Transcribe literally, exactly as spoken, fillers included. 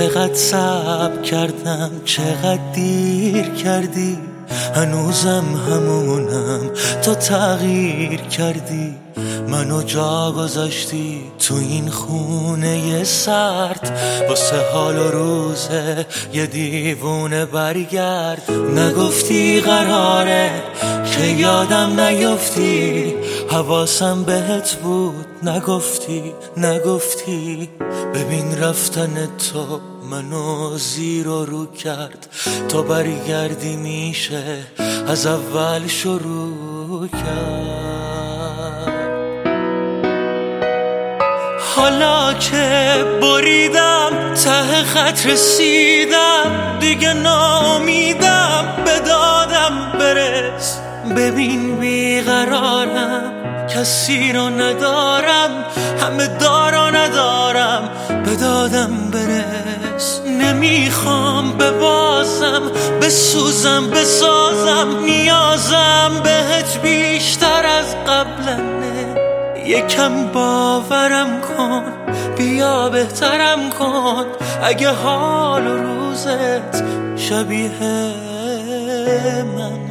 چقدر صبر کردم، چقدر دیر کردی، هنوزم همونم، تو تغییر کردی، منو جا گذاشتی تو این خونه سرد، واسه حال و روزه یه دیوونه برگرد. نگفتی قراره که یادم نیفتی، حواسم بهت بود، نگفتی نگفتی. ببین رفتن تو منو زیر و رو کرد، تو برگردی میشه از اول شروع کرد. حالا که بریدم ته خط رسیدم، دیگه ناامیدم، به دادم برس. ببین بیقرارم، کسی رو ندارم، همه دارا ندارم، به دادم برس. نمیخوام ببازم، بسوزم، بسازم، نیازم بهت بیشتر از قبلنه. یکم باورم کن، بیا بهترم کن، اگه حال و روزت شبیه من